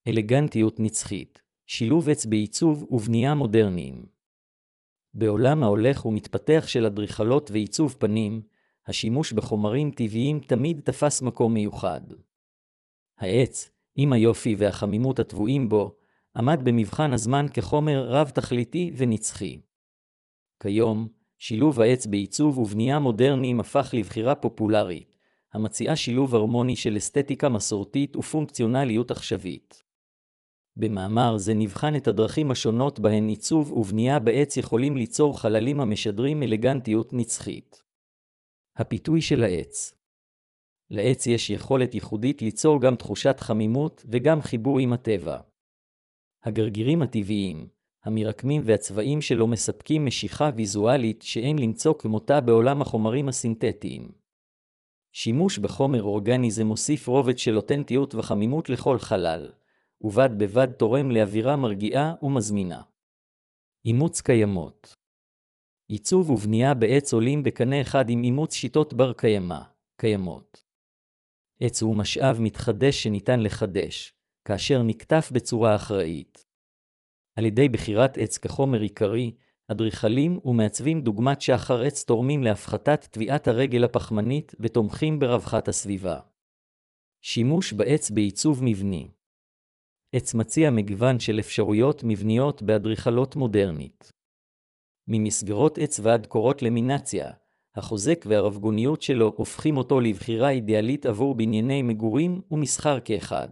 אלגנטיות נצחית, שילוב עץ בעיצוב ובנייה מודרניים. בעולם ההולך ומתפתח של אדריכלות ועיצוב פנים, השימוש בחומרים טבעיים תמיד תפס מקום מיוחד. העץ, עם היופי והחמימות הטבועים בו, עמד במבחן הזמן כחומר רב-תכליתי ונצחי. כיום, שילוב העץ בעיצוב ובנייה מודרניים הפך לבחירה פופולרית, המציעה שילוב הרמוני של אסתטיקה מסורתית ופונקציונליות עכשווית. במאמר זה נבחן את הדרכים השונות בהן עיצוב ובנייה בעץ יכולים ליצור חללים המשדרים אלגנטיות נצחית. הפיתוי של העץ. לעץ יש יכולת ייחודית ליצור גם תחושת חמימות וגם חיבור עם הטבע. הגרגירים הטבעיים, המרקמים והצבעים שלו מספקים משיכה ויזואלית שאין למצוא כמותה בעולם החומרים הסינתטיים. שימוש בחומר אורגני זה מוסיף רובד של אותנטיות וחמימות לכל חלל, ובד בבד תורם לאווירה מרגיעה ומזמינה. אימוץ קיימות. עיצוב ובנייה בעץ עולים בקנה אחד עם אימוץ שיטות בר קיימות. עץ הוא משאב מתחדש שניתן לחדש, כאשר נקטף בצורה אחראית. על ידי בחירת עץ כחומר עיקרי, אדריכלים ומעצבים דוגמת שחר עץ תורמים להפחתת טביעת הרגל הפחמנית ותומכים ברווחת הסביבה. שימוש בעץ בעיצוב מבני. עץ מציע מגוון של אפשרויות מבניות באדריכלות מודרנית. ממסגרות עץ ועד קורות למינציה, החוזק והרבגוניות שלו הופכים אותו לבחירה אידיאלית עבור בנייני מגורים ומסחר כאחד.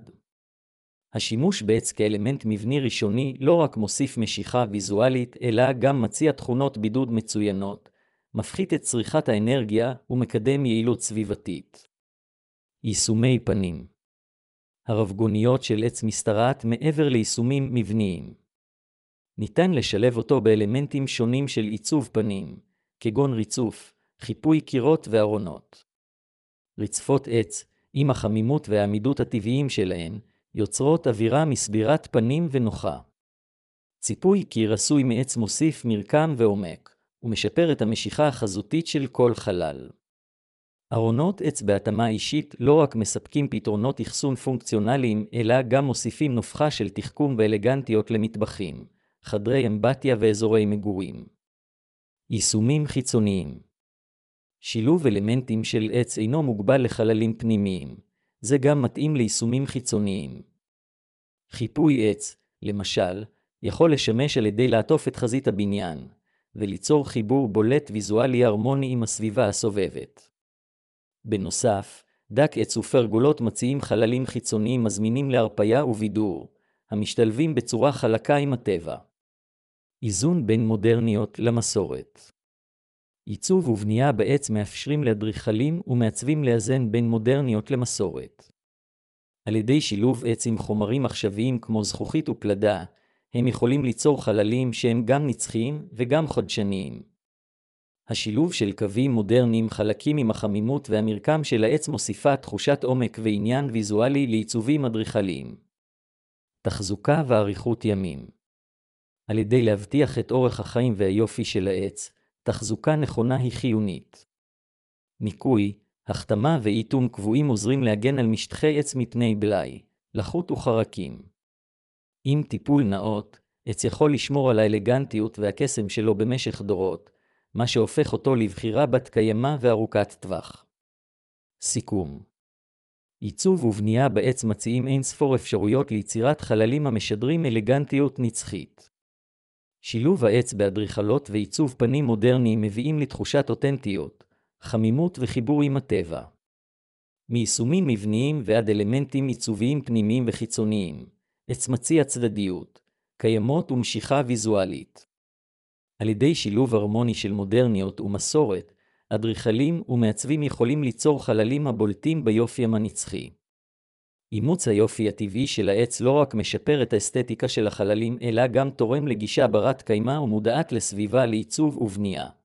השימוש בעץ כאלמנט מבני ראשוני לא רק מוסיף משיכה ויזואלית, אלא גם מציע תכונות בידוד מצוינות, מפחית את צריכת האנרגיה ומקדם יעילות סביבתית. יישומי פנים. הרבגוניות של עץ משתרעת מעבר ליישומים מבניים. ניתן לשלב אותו באלמנטים שונים של עיצוב פנים, כגון ריצוף, חיפוי קירות וארונות. רצפות עץ, עם החמימות והעמידות הטבעיים שלהן, יוצרות אווירה מסבירת פנים ונוחה. ציפוי קיר עשוי מעץ מוסיף מרקם ועומק, ומשפר את המשיכה החזותית של כל חלל. ארונות עץ בהתאמה אישית לא רק מספקים פתרונות אחסון פונקציונליים, אלא גם מוסיפים נופחה של תחכום ואלגנטיות למטבחים, חדרי אמבטיה ואזורי מגורים. יישומים חיצוניים. שילוב אלמנטים של עץ אינו מוגבל לחללים פנימיים, זה גם מתאים ליישומים חיצוניים. חיפוי עץ, למשל, יכול לשמש על ידי לעטוף את חזית הבניין, וליצור חיבור בולט ויזואלי הרמוני עם הסביבה הסובבת. בנוסף, דק עץ ופרגולות מציעים חללים חיצוניים מזמינים להרפיה ובידור, המשתלבים בצורה חלקה עם הטבע. איזון בין מודרניות למסורת. עיצוב ובנייה בעץ מאפשרים לאדריכלים ומעצבים לאזן בין מודרניות למסורת. על ידי שילוב עץ עם חומרים עכשוויים כמו זכוכית ופלדה, הם יכולים ליצור חללים שהם גם נצחיים וגם חדשניים. השילוב של קווים מודרניים חלקים עם החמימות והמרקם של העץ מוסיפה תחושת עומק ועניין ויזואלי לעיצובים אדריכליים. תחזוקה ואריכות ימים. על ידי להבטיח את אורך החיים והיופי של העץ, תחזוקה נכונה היא חיונית. ניקוי, החתמה ואיתום קבועים עוזרים להגן על משטחי עץ מפני בלאי, לחות וחרקים. עם טיפול נאות, עץ יכול לשמור על האלגנטיות והקסם שלו במשך דורות, מה שהופך אותו לבחירה בת קיימא וארוכת טווח. סיכום. עיצוב ובנייה בעץ מציעים אין ספור אפשרויות ליצירת חללים המשדרים אלגנטיות נצחית. שילוב העץ באדריכלות ועיצוב פנים מודרניים מביאים לתחושת אותנטיות, חמימות וחיבור עם הטבע. מיישומים מבניים ועד אלמנטים עיצוביים פנימיים וחיצוניים, עץ מציע צדדיות, קיימות ומשיכה ויזואלית. על ידי שילוב הרמוני של מודרניות ומסורת, אדריכלים ומעצבים יכולים ליצור חללים הבולטים ביופי הנצחי. אימוץ היופי הטבעי של העץ לא רק משפר את האסתטיקה של החללים, אלא גם תורם לגישה ברת קיימא ומודעת לסביבה לעיצוב ובנייה.